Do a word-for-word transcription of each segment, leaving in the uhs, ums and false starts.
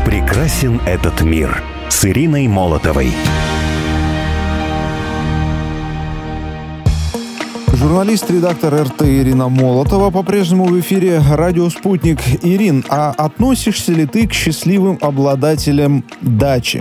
Прекрасен этот мир с Ириной Молотовой. Журналист, редактор эр тэ Ирина Молотова по-прежнему в эфире «Радио Спутник». Ирин, а относишься ли ты к счастливым обладателям дачи?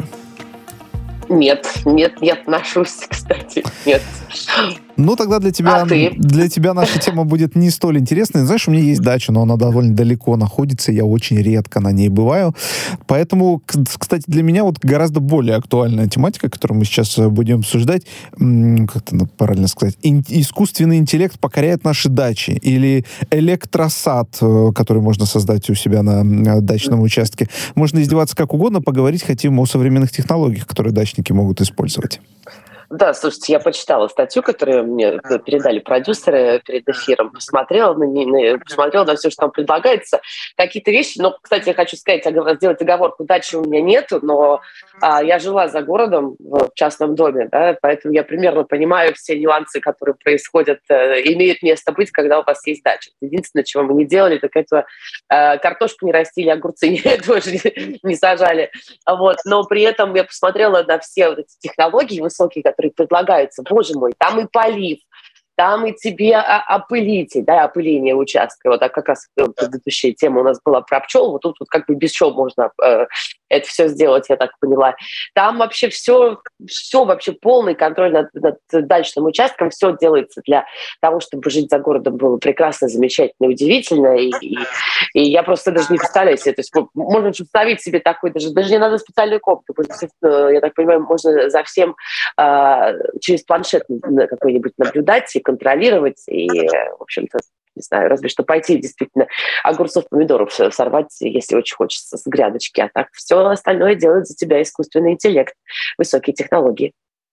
Нет, нет, не отношусь, кстати, нет. Ну, тогда для тебя, а ты? для тебя наша тема будет не столь интересной. Знаешь, у меня есть дача, но она довольно далеко находится, я очень редко на ней бываю. Поэтому, кстати, для меня вот гораздо более актуальная тематика, которую мы сейчас будем обсуждать, как это правильно сказать, искусственный интеллект покоряет наши дачи, или электросад, который можно создать у себя на дачном участке. Можно издеваться как угодно, поговорить хотим о современных технологиях, которые дачники могут использовать. Да, слушайте, я почитала статью, которую мне передали продюсеры перед эфиром, посмотрела на, на, посмотрела на все, что там предлагается. Какие-то вещи, но, кстати, я хочу сказать, сделать оговорку, дачи у меня нету, но а, я жила за городом в частном доме, да, поэтому я примерно понимаю все нюансы, которые происходят, э, имеют место быть, когда у вас есть дача. Единственное, чего мы не делали, так это э, картошку не растили, огурцы тоже не, не сажали. Вот. Но при этом я посмотрела на все вот эти технологии высокие, которые предлагаются. Боже мой, там и полив, там и тебе опылитель, да, опыление участка. Вот так как раз предыдущая тема у нас была про пчел, вот тут вот как бы без пчел можно э, это все сделать, я так поняла. Там вообще все, все вообще полный контроль над, над дачным участком, все делается для того, чтобы жить за городом было прекрасно, замечательно, удивительно. И, и, и я просто даже не представляю себе, то есть можно представить себе такой, даже, даже не надо специальную комнату, я так понимаю, можно за всем э, через планшет какой-нибудь наблюдать и контролировать, и, в общем-то, не знаю, разве что пойти действительно огурцов, помидоров сорвать, если очень хочется, с грядочки. А так все остальное делает за тебя искусственный интеллект, высокие технологии.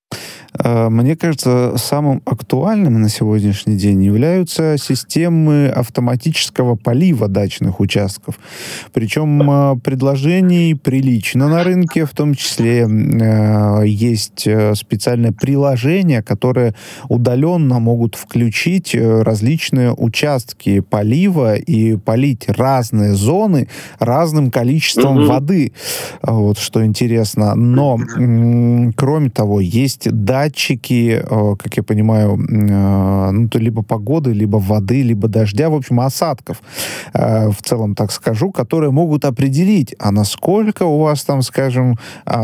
Мне кажется, самым актуальным на сегодняшний день являются системы автоматического полива дачных участков. Причем предложений прилично на рынке, в том числе есть специальное приложение, которое удаленно могут включить различные участки полива и полить разные зоны разным количеством mm-hmm. воды. Вот что интересно. Но, кроме того, есть дачи, датчики, как я понимаю, ну, то либо погоды, либо воды, либо дождя, в общем, осадков, в целом так скажу, которые могут определить, а насколько у вас там, скажем,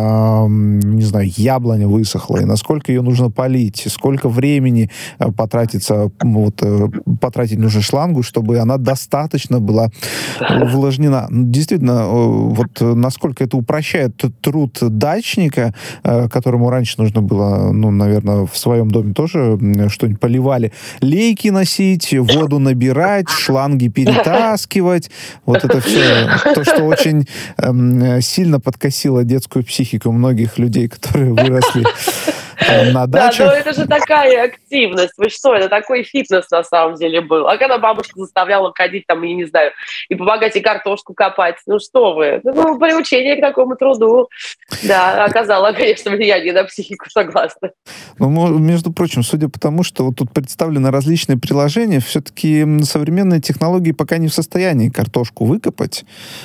не знаю, яблоня высохла, и насколько ее нужно полить, сколько времени потратится, вот, потратить нужно шлангу, чтобы она достаточно была увлажнена. Действительно, вот насколько это упрощает труд дачника, которому раньше нужно было, ну, наверное, в своем доме тоже что-нибудь поливали. Лейки носить, воду набирать, шланги перетаскивать. Вот это все то, что очень эм, сильно подкосило детскую психику многих людей, которые выросли на дачах. Да, но это же такая активность. Вы что, это такой фитнес на самом деле был. А когда бабушка заставляла ходить там, я не знаю, и помогать и картошку копать, ну что вы, ну, приучение к такому труду, да, оказало, конечно, влияние на психику, согласна. Ну, между прочим, судя по тому, что вот тут представлены различные приложения, все-таки современные технологии пока не в состоянии картошку выкопать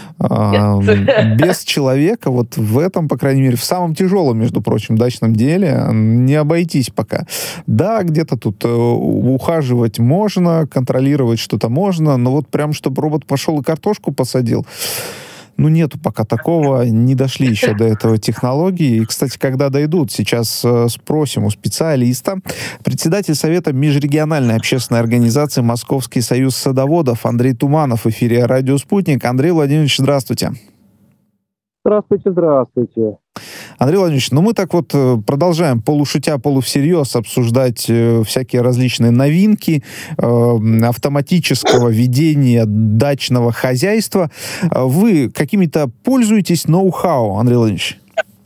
а, без человека. Вот в этом, по крайней мере, в самом тяжелом, между прочим, дачном деле не обойтись пока. Да, где-то тут э, ухаживать можно, контролировать что-то можно, но вот прям, чтобы робот пошел и картошку посадил, ну, нету пока такого, не дошли еще до этого технологии. И, кстати, когда дойдут, сейчас э, спросим у специалиста. Председатель Совета межрегиональной общественной организации «Московский союз садоводов» Андрей Туманов в эфире «Радио Спутник». Андрей Владимирович, здравствуйте. Здравствуйте, здравствуйте. Андрей Владимирович, ну мы так вот продолжаем полушутя, полувсерьез обсуждать э, всякие различные новинки э, автоматического ведения дачного хозяйства. Вы какими-то пользуетесь ноу-хау, Андрей Владимирович?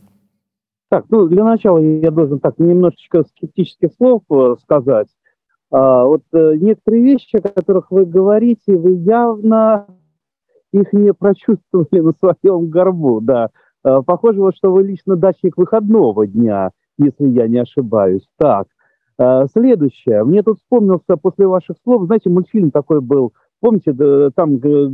Так, ну для начала я должен так немножечко скептических слов сказать. А, вот э, некоторые вещи, о которых вы говорите, вы явно их не прочувствовали на своем горбу, да. Похоже, вот, что вы лично дачник выходного дня, если я не ошибаюсь. Так, следующее. Мне тут вспомнился после ваших слов, знаете, мультфильм такой был помните, там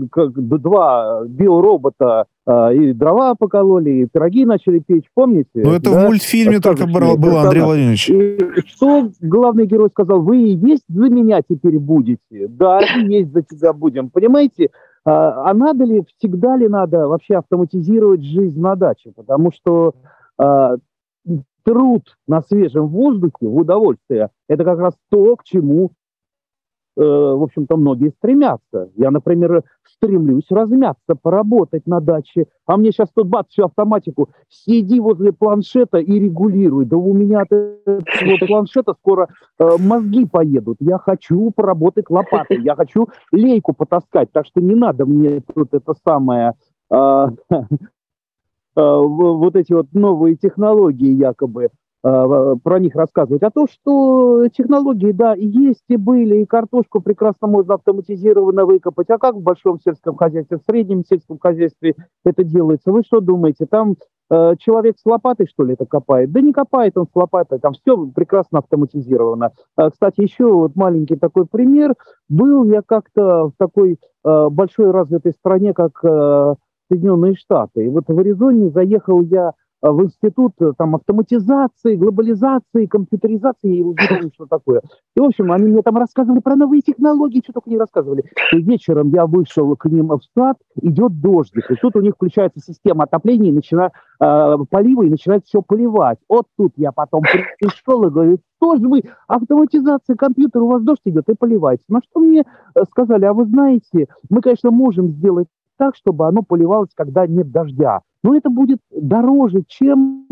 два биоробота и дрова покололи, и пироги начали печь, помните? Ну, это да? В мультфильме только было, было Андрей Владимирович. И что главный герой сказал? Вы и есть за меня теперь будете. Да, и есть за тебя будем. Понимаете? А, а надо ли, всегда ли надо вообще автоматизировать жизнь на даче? Потому что а, труд на свежем воздухе, в удовольствие, это как раз то, к чему в общем-то, многие стремятся. Я, например, стремлюсь размяться, поработать на даче. А мне сейчас тут бац, всю автоматику. Сиди возле планшета и регулируй. Да у меня от этого планшета скоро э, мозги поедут. Я хочу поработать лопатой. Я хочу лейку потаскать. Так что не надо мне тут это самое... Э, э, вот эти вот новые технологии якобы про них рассказывать, а то, что технологии, да, и есть, и были, и картошку прекрасно можно автоматизированно выкопать. А как в большом сельском хозяйстве, в среднем сельском хозяйстве это делается? Вы что думаете, там э, человек с лопатой, что ли, это копает? Да не копает он с лопатой, там все прекрасно автоматизировано. А, кстати, еще вот маленький такой пример. Был я как-то в такой э, большой развитой стране, как э, Соединенные Штаты. И вот в Аризоне заехал я в институт там автоматизации, глобализации, компьютеризации, и не помню, что такое. И, в общем, они мне там рассказывали про новые технологии, что только не рассказывали. И вечером я вышел к ним в сад, идет дождик, и тут у них включается система отопления, начинает э, полива, и начинает все поливать. Вот тут я потом пришел и говорю, что же вы, автоматизация компьютера, у вас дождь идет и поливается. На что мне сказали, а вы знаете, мы, конечно, можем сделать так, чтобы оно поливалось, когда нет дождя. Но это будет дороже, чем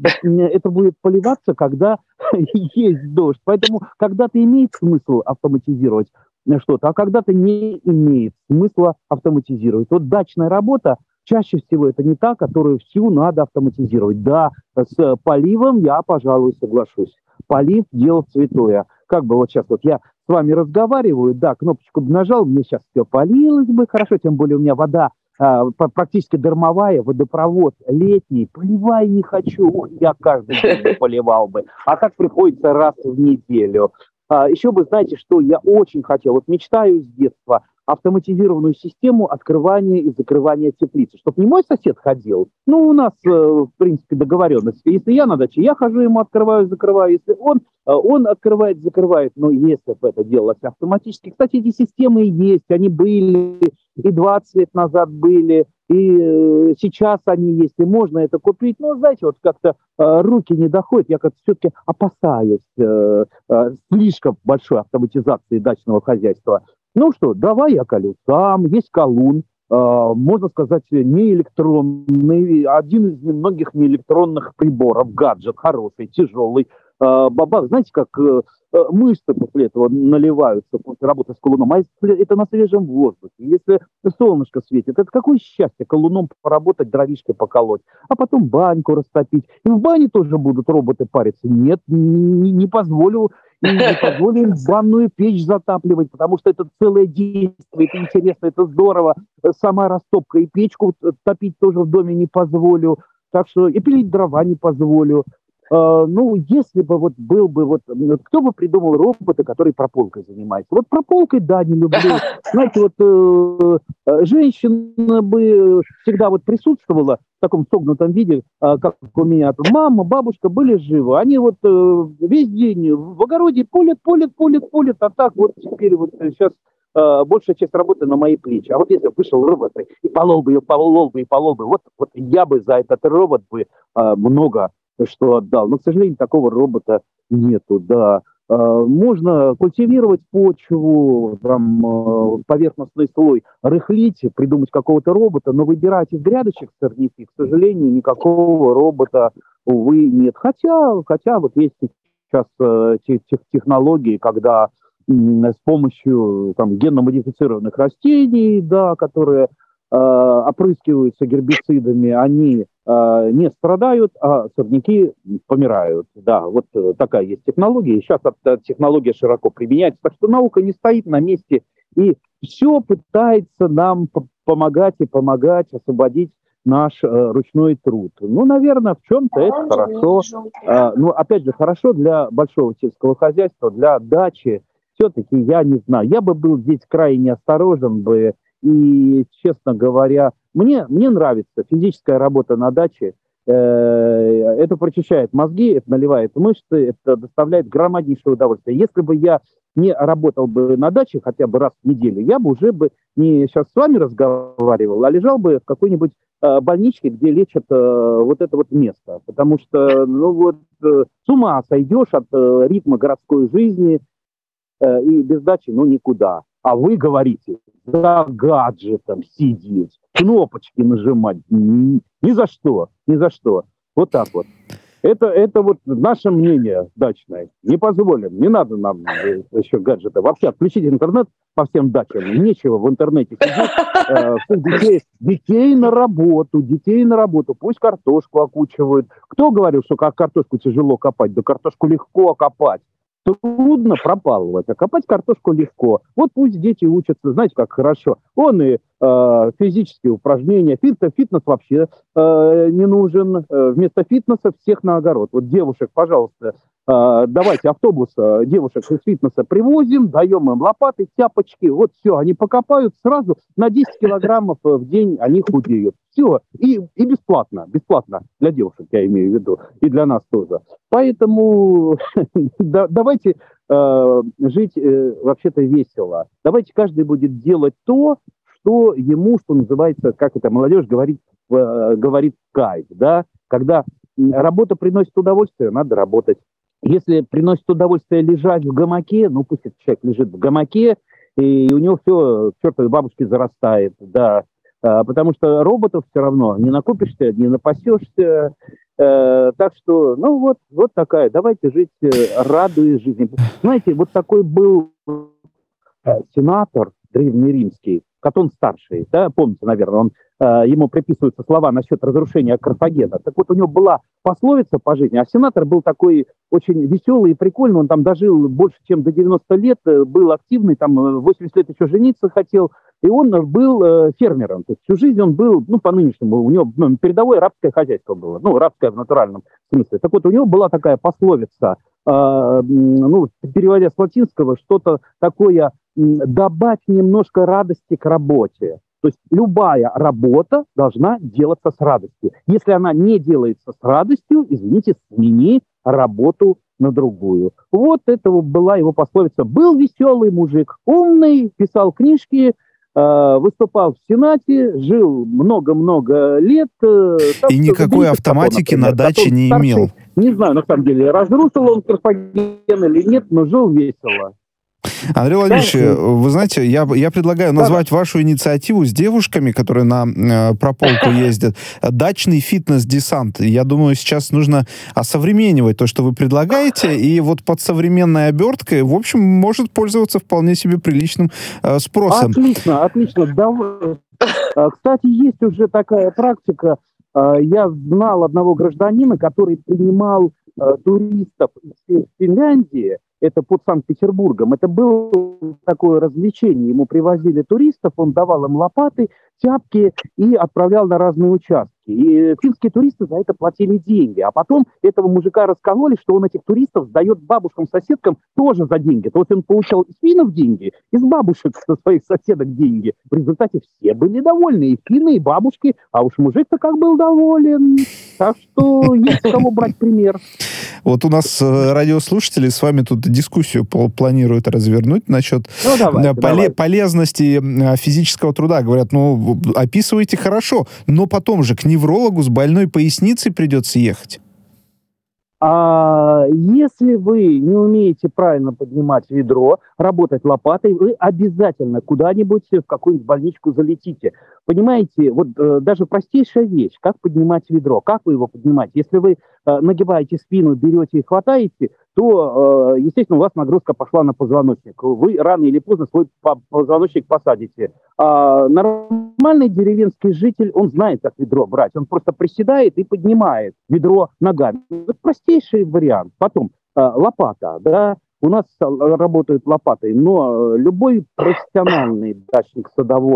это будет поливаться, когда есть дождь. Поэтому когда-то имеет смысл автоматизировать что-то, а когда-то не имеет смысла автоматизировать. Вот дачная работа, чаще всего это не та, которую всю надо автоматизировать. Да, с поливом я, пожалуй, соглашусь. Полив – дело святое. Как бы вот сейчас вот я с вами разговариваю, да, кнопочку нажал, мне сейчас все полилось бы хорошо, тем более у меня вода а, практически дармовая, водопровод летний, поливай не хочу, ух, я каждый день поливал бы, а так приходится раз в неделю. А, еще бы, знаете, что я очень хотел, вот мечтаю с детства, автоматизированную систему открывания и закрывания теплицы, чтобы не мой сосед ходил. Ну, у нас, э, в принципе, договоренность. Если я на даче, я хожу, ему открываю, закрываю. Если он, э, он открывает, закрывает. Но если бы это делалось автоматически... Кстати, эти системы есть, они были и двадцать лет назад были, и э, сейчас они есть, и можно это купить. Но, знаете, вот как-то э, руки не доходят. Я как-то все-таки опасаюсь э, э, слишком большой автоматизации дачного хозяйства. Ну что, дрова я колю сам, есть колун, э, можно сказать, не электронный, один из немногих неэлектронных приборов, гаджет хороший, тяжелый. Э, бабах, знаете, как э, мышцы после этого наливаются после работы с колуном, а если это на свежем воздухе, если солнышко светит, это какое счастье колуном поработать, дровишки поколоть, а потом баньку растопить. И в бане тоже будут роботы париться. Нет, не, не позволю. И не позволим банную печь затапливать, потому что это целое действие, это интересно, это здорово. Сама растопка и печку топить тоже в доме не позволю. Так что и пилить дрова не позволю. Uh, ну, если бы вот был бы, вот, кто бы придумал робота, который прополкой занимается? Вот прополкой, да, не люблю. Знаете, вот э, женщина бы всегда вот присутствовала в таком согнутом виде, э, как у меня. Мама, бабушка были живы. Они вот э, весь день в огороде полят, полят, полят, полят, а так вот теперь вот сейчас э, большая часть работы на мои плечи. А вот если бы вышел робот и полол бы, и полол бы, и полол бы, вот, вот я бы за этот робот бы э, много что отдал. Но, к сожалению, такого робота нету, да. Можно культивировать почву, там, поверхностный слой, рыхлить, придумать какого-то робота, но выбирать из грядочек сорняки, к сожалению, никакого робота, увы, нет. Хотя, хотя вот есть сейчас технологии, когда с помощью там, генно-модифицированных растений, да, которые э, опрыскиваются гербицидами, они не страдают, а сорняки помирают. Да, вот такая есть технология. И сейчас эта технология широко применяется. Так что наука не стоит на месте и все пытается нам помогать и помогать освободить наш э, ручной труд. Ну, наверное, в чем-то это хорошо. Э, ну, опять же, хорошо для большого сельского хозяйства, для дачи. все-таки я не знаю. Я бы был здесь крайне осторожен бы. И, честно говоря, мне, мне нравится физическая работа на даче. Это прочищает мозги, это наливает мышцы, это доставляет громаднейшее удовольствие. Если бы я не работал бы на даче хотя бы раз в неделю, я бы уже бы не сейчас с вами разговаривал, а лежал бы в какой-нибудь э, больничке, где лечат э, вот это вот место. Потому что, ну вот, э, с ума сойдешь от э, ритма городской жизни, э, и без дачи, ну, никуда. А вы говорите, за гаджетом сидеть, кнопочки нажимать, ни, ни за что, ни за что. Вот так вот. Это, это вот наше мнение дачное. Не позволим, не надо нам еще гаджеты. Вообще отключить интернет по всем дачам. Нечего в интернете сидеть. Э, детей, детей на работу, детей на работу. Пусть картошку окучивают. Кто говорил, что как картошку тяжело копать? Да картошку легко копать. Трудно пропалывать, а копать картошку легко. Вот пусть дети учатся, знаете, как хорошо. Он и э, физические упражнения, фитнес, фитнес вообще э, не нужен. Э, вместо фитнеса всех на огород. Вот девушек, пожалуйста, э, давайте автобус э, девушек из фитнеса привозим, даем им лопаты, тяпочки. Вот все, они покопают сразу на десять килограммов в день, они худеют. Все, и, и бесплатно, бесплатно для девушек, я имею в виду, и для нас тоже. Поэтому да, давайте э, жить э, вообще-то весело. Давайте каждый будет делать то, что ему, что называется, как это молодежь говорит, э, говорит кайф, да? Когда работа приносит удовольствие, надо работать. Если приносит удовольствие лежать в гамаке, ну пусть этот человек лежит в гамаке, и у него все, к чертовой бабушке зарастает, да. Потому что роботов все равно не накупишься, не напасешься. Э, так что, ну вот, вот такая. Давайте жить, э, радуясь жизни. Знаете, вот такой был э, сенатор древнеримский, Катон старший, да, помните, наверное, он, э, ему приписываются слова насчет разрушения Карфагена. Так вот, у него была пословица по жизни, а сенатор был такой очень веселый и прикольный, он там дожил больше, чем до девяноста лет, был активный, там восемьдесят лет еще жениться хотел, и он был э, фермером. То есть всю жизнь он был, ну, по-нынешнему, у него ну, передовое рабское хозяйство было, ну, рабское в натуральном смысле. Так вот, у него была такая пословица, э, ну, переводя с латинского, что-то такое, добавь немножко радости к работе. То есть любая работа должна делаться с радостью. Если она не делается с радостью, извините, смени работу на другую. Вот это была его пословица. Был веселый мужик, умный, писал книжки, выступал в Сенате, жил много-много лет. И никакой автоматики на даче не имел. Не знаю, на самом деле, разрушил он Карфаген или нет, но жил весело. Андрей Владимирович, да, вы знаете, я, я предлагаю назвать да. вашу инициативу с девушками, которые на э, прополку ездят, дачный фитнес-десант. Я думаю, сейчас нужно осовременивать то, что вы предлагаете, и вот под современной оберткой, в общем, может пользоваться вполне себе приличным э, спросом. Отлично, отлично. Да, кстати, есть уже такая практика. Я знал одного гражданина, который принимал э, туристов из Финляндии, это под Санкт-Петербургом. Это было такое развлечение. Ему привозили туристов, он давал им лопаты, тяпки и отправлял на разные участки. И финские туристы за это платили деньги. А потом этого мужика раскололи, что он этих туристов сдает бабушкам-соседкам тоже за деньги. То есть он получал из финнов деньги, из бабушек со своих соседок деньги. В результате все были довольны, и финны, и бабушки. А уж мужик-то как был доволен. Так что есть с кого брать пример. Вот у нас радиослушатели с вами тут дискуссию планируют развернуть насчет ну, давайте, поле- давайте. полезности физического труда. Говорят, ну, описываете хорошо, но потом же к неврологу с больной поясницей придется ехать. А если вы не умеете правильно поднимать ведро, работать лопатой, вы обязательно куда-нибудь в какую-нибудь больничку залетите. Понимаете, вот э, даже простейшая вещь, как поднимать ведро, как вы его поднимаете. Если вы э, нагибаете спину, берете и хватаете, то, э, естественно, у вас нагрузка пошла на позвоночник. Вы рано или поздно свой позвоночник посадите. А нормальный деревенский житель, он знает, как ведро брать. Он просто приседает и поднимает ведро ногами. Это простейший вариант. Потом э, лопата, да. У нас работают лопатой, но любой профессиональный дачник-садовод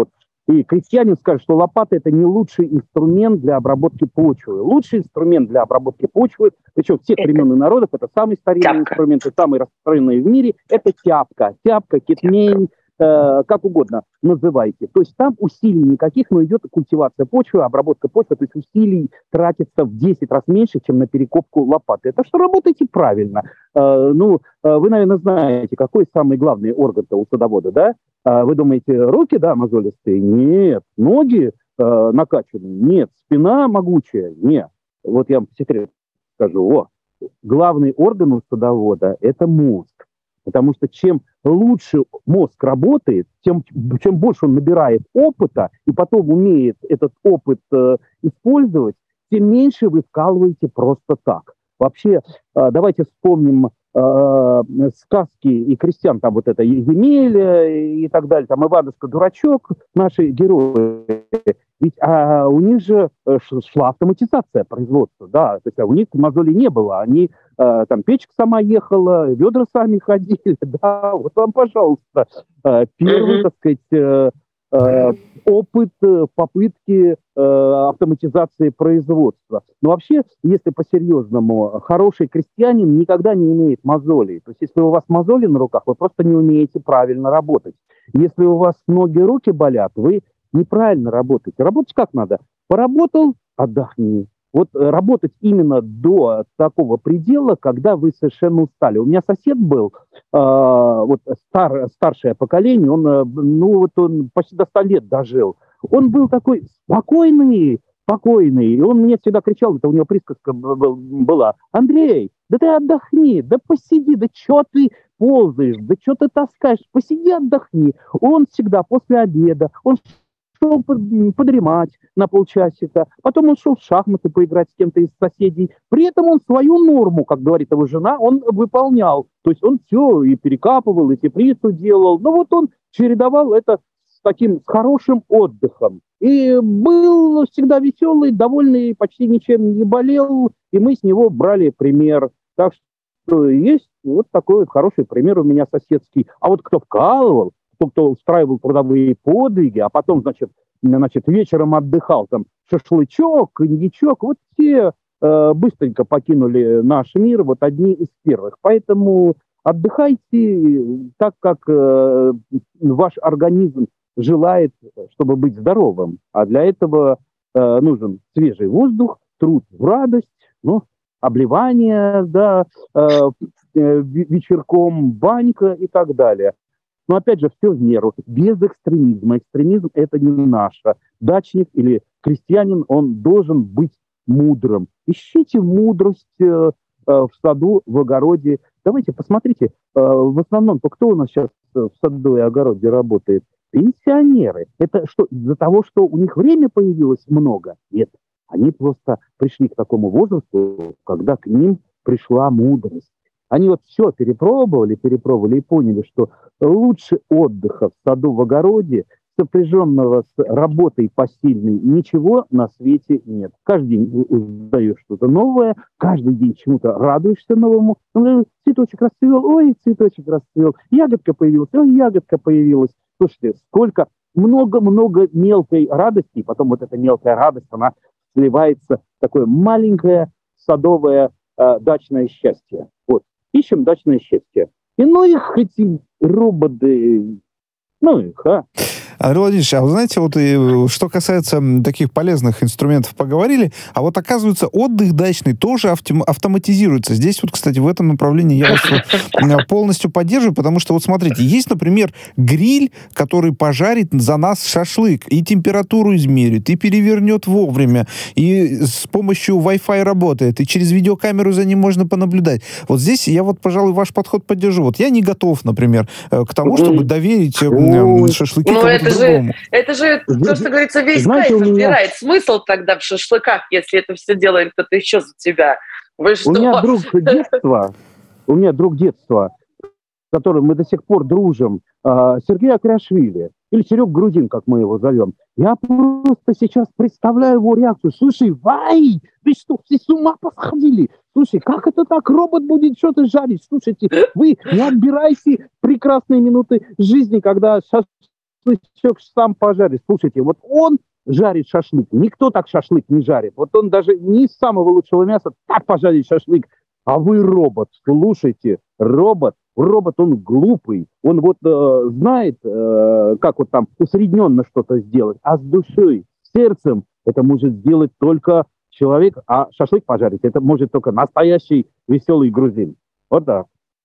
И крестьянин скажет, что лопата – это не лучший инструмент для обработки почвы. Лучший инструмент для обработки почвы, причем всех времен и народов, это самый старинный тяпка. Инструмент, и самый распространенный в мире, это тяпка. Тяпка, кетмень, э, как угодно называйте. То есть там усилий никаких, но идет культивация почвы, обработка почвы, то есть усилий тратится в десять раз меньше, чем на перекопку лопаты. Это что работаете правильно. Э, ну, э, вы, наверное, знаете, какой самый главный орган-то у садовода, да? Вы думаете, руки, да, мозолистые? Нет. Ноги э, накачанные? Нет. Спина могучая? Нет. Вот я вам по секрету скажу. О, главный орган у садовода – это мозг. Потому что чем лучше мозг работает, тем, чем больше он набирает опыта, и потом умеет этот опыт э, использовать, тем меньше вы вкалываете просто так. Вообще, э, давайте вспомним э, сказки и крестьян, там вот это Емеля и так далее, там Иванушка-дурачок, наши герои. Ведь а, у них же шла автоматизация производства, да, то есть а у них мозолей не было, они, э, там печка сама ехала, ведра сами ходили, да, вот вам, пожалуйста, э, первый, mm-hmm. так сказать, э, э, опыт попытки э, автоматизации производства. Но вообще, если по-серьезному, хороший крестьянин никогда не имеет мозолей. То есть если у вас мозоли на руках, вы просто не умеете правильно работать. Если у вас ноги, руки болят, вы неправильно работаете. Работать как надо? Поработал, отдохни. Вот работать именно до такого предела, когда вы совершенно устали. У меня сосед был, э, вот стар, старшее поколение, он, ну, вот он почти до ста лет дожил. Он был такой спокойный, спокойный. И он мне всегда кричал, это у него присказка была: Андрей, да ты отдохни, да посиди, да что ты ползаешь, да что ты таскаешь, посиди, отдохни. Он всегда после обеда, он шел подремать на полчасика, потом он шел в шахматы поиграть с кем-то из соседей. При этом он свою норму, как говорит его жена, он выполнял. То есть он все и перекапывал, и теплицу делал. Но вот он чередовал это с таким с хорошим отдыхом. И был всегда веселый, довольный, почти ничем не болел, и мы с него брали пример. Так что есть вот такой вот хороший пример у меня соседский. А вот кто вкалывал, кто устраивал трудовые подвиги, а потом, значит, значит вечером отдыхал, там, шашлычок, коньячок, вот те э, быстренько покинули наш мир, вот одни из первых. Поэтому отдыхайте так, как э, ваш организм желает, чтобы быть здоровым. А для этого э, нужен свежий воздух, труд в радость, ну, обливание, да, э, э, вечерком, банька и так далее. Но опять же, все в меру, без экстремизма. Экстремизм – это не наше. Дачник или крестьянин, он должен быть мудрым. Ищите мудрость э, э, в саду, в огороде. Давайте посмотрите, э, в основном, кто у нас сейчас в саду и огороде работает? Пенсионеры. Это что, из-за того, что у них время появилось много? Нет. Они просто пришли к такому возрасту, когда к ним пришла мудрость. Они вот все перепробовали, перепробовали и поняли, что лучше отдыха в саду, в огороде, сопряженного с работой посильной, ничего на свете нет. Каждый день узнаешь что-то новое, каждый день чему-то радуешься новому. Цветочек расцвел, ой, цветочек расцвел, ягодка появилась, ой, ягодка появилась. Слушайте, сколько, много-много мелкой радости, и потом вот эта мелкая радость, она сливается в такое маленькое садовое э, дачное счастье. Вот. Ищем дачное счастье. И ну их эти роботы, ну их, а. Андрей Владимирович, а вы знаете, вот и, что касается таких полезных инструментов, поговорили, а вот оказывается, отдых дачный тоже автом, автоматизируется. Здесь вот, кстати, в этом направлении я вас полностью поддерживаю, потому что вот смотрите, есть, например, гриль, который пожарит за нас шашлык, и температуру измерит, и перевернет вовремя, и с помощью Wi-Fi работает, и через видеокамеру за ним можно понаблюдать. Вот здесь я вот, пожалуй, ваш подход поддержу. Вот я не готов, например, к тому, чтобы доверить шашлыки кому-то. Это же, это же, то, что говорится, весь Знаете, кайф меня... отбирает. Смысл тогда в шашлыках, если это все делает кто-то еще за тебя? Вы что? У меня друг детства, у меня друг детства, с которым мы до сих пор дружим, Сергей Акряшвили, или Серег Грудин, как мы его зовем. Я просто сейчас представляю его реакцию. Слушай, вай, вы что, все с ума посходили? Слушай, как это так? Робот будет что-то жарить? Слушайте, вы не отбирайте прекрасные минуты жизни, когда шашлык шашлычок сам пожарит. Слушайте, вот он жарит шашлык. Никто так шашлык не жарит. Вот он даже не из самого лучшего мяса так пожарит шашлык. А вы робот. Слушайте, робот. Робот, он глупый. Он вот э, знает, э, как вот там усредненно что-то сделать. А с душой, сердцем это может сделать только человек. А шашлык пожарить это может только настоящий веселый грузин. Вот так.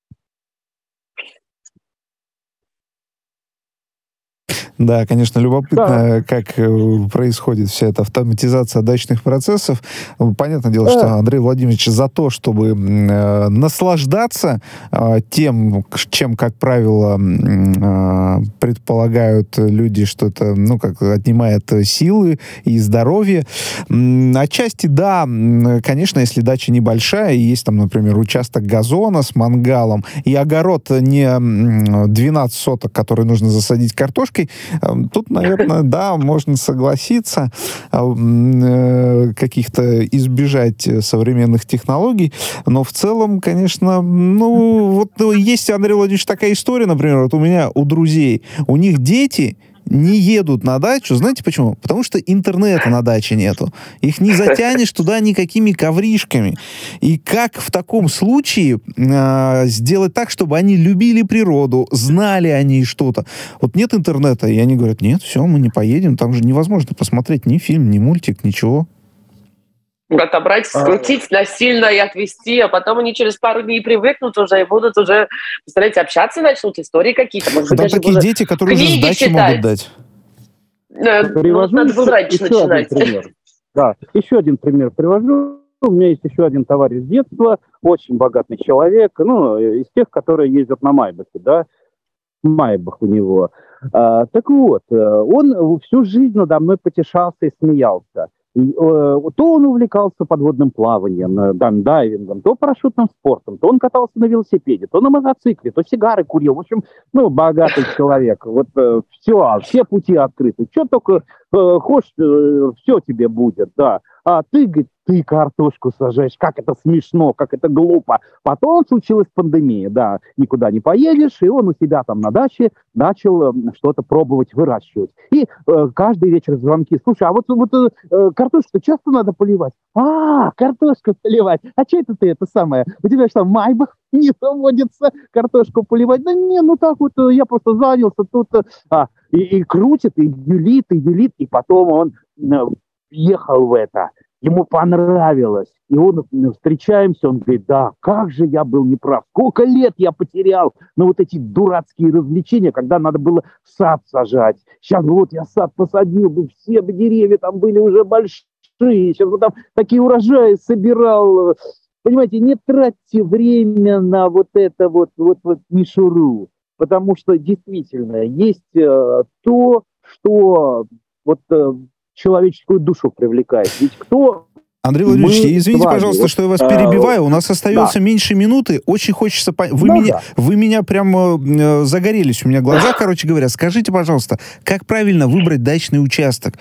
Да, конечно, любопытно, Да. как происходит вся эта автоматизация дачных процессов. Понятное дело, Да. что Андрей Владимирович за то, чтобы э, наслаждаться э, тем, чем, как правило, э, предполагают люди, что это, ну, как отнимает силы и здоровье. Отчасти, да, конечно, если дача небольшая, и есть там, например, участок газона с мангалом, и огород не двенадцать соток, который нужно засадить картошкой, тут, наверное, да, можно согласиться, каких-то избежать современных технологий, но в целом, конечно, ну, вот есть, Андрей Владимирович, такая история, например, вот у меня, у друзей, у них дети не едут на дачу. Знаете почему? Потому что интернета на даче нету. Их не затянешь туда никакими ковришками. И как в таком случае э, сделать так, чтобы они любили природу, знали они что-то? Вот нет интернета, и они говорят, нет, все, мы не поедем, там же невозможно посмотреть ни фильм, ни мультик, ничего. Отобрать, скрутить насильно и отвезти, а потом они через пару дней привыкнут уже и будут уже, представляете, общаться начнут, истории какие-то. Может быть, Там даже такие дети, которые уже с дачи могут дать. Ну, надо было раньше начинать. Да, еще один пример привожу. У меня есть еще один товарищ с детства, очень богатый человек, ну, из тех, которые ездят на Майбахе, да, Майбах у него. А, так вот, он всю жизнь надо мной потешался и смеялся. И, э, то он увлекался подводным плаванием, там, дайвингом, то парашютным спортом, то он катался на велосипеде, то на мотоцикле, то сигары курил. В общем, ну, богатый человек. Вот э, все, все пути открыты. Что только э, хочешь, э, все тебе будет, да. А ты, говорит, ты картошку сажаешь, как это смешно, как это глупо. Потом случилась пандемия, да, никуда не поедешь, и он у себя там на даче начал э, что-то пробовать выращивать. И э, каждый вечер звонки, слушай, а вот, вот э, картошку часто надо поливать? А, картошку поливать, а что это ты, это самое, у тебя что, Майбах не заводится картошку поливать? Да не, ну так вот, э, я просто занялся тут, э, а, и, и крутит, и юлит, и юлит, и потом он э, ехал в это. Ему понравилось. И он, встречаемся, он говорит, да, как же я был неправ. Сколько лет я потерял на вот эти дурацкие развлечения, когда надо было сад сажать. Сейчас вот я сад посадил, бы все бы деревья там были уже большие. Сейчас вот там такие урожаи собирал. Понимаете, не тратьте время на вот это вот, вот, вот мишуру. Потому что действительно есть э, то, что вот... Э, человеческую душу привлекает. Ведь кто... Андрей Владимирович, извините, пожалуйста, вот, что я вас перебиваю. У нас остается да. меньше минуты. Очень хочется... Вы, ну, меня, да. вы меня прям э, загорелись. У меня глаза, короче говоря. Скажите, пожалуйста, как правильно выбрать дачный участок?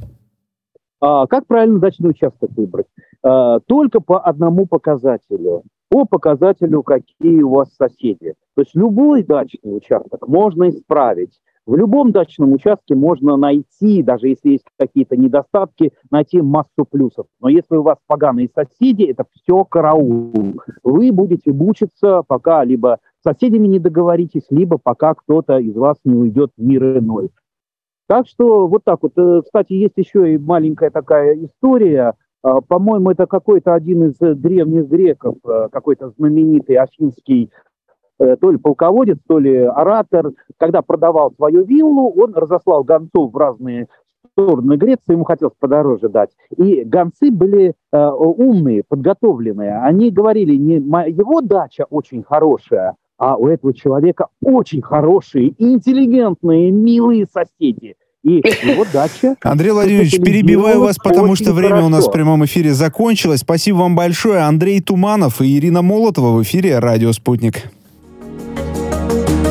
А, как правильно дачный участок выбрать? А, только по одному показателю. По показателю, какие у вас соседи. То есть любой дачный участок можно исправить. В любом дачном участке можно найти, даже если есть какие-то недостатки, найти массу плюсов. Но если у вас поганые соседи, это все караул. Вы будете мучиться, пока либо с соседями не договоритесь, либо пока кто-то из вас не уйдет в мир иной. Так что вот так вот. Кстати, есть еще и маленькая такая история. По-моему, это какой-то один из древних греков, какой-то знаменитый афинский то ли полководец, то ли оратор, когда продавал свою виллу, он разослал гонцов в разные стороны Греции, ему хотелось подороже дать. И гонцы были э, умные, подготовленные. Они говорили, не его дача очень хорошая, а у этого человека очень хорошие, интеллигентные, милые соседи. И его дача... Андрей Владимирович, перебиваю вас, потому что время хорошо. У нас в прямом эфире закончилось. Спасибо вам большое. Андрей Туманов и Ирина Молотова в эфире «Радио Спутник».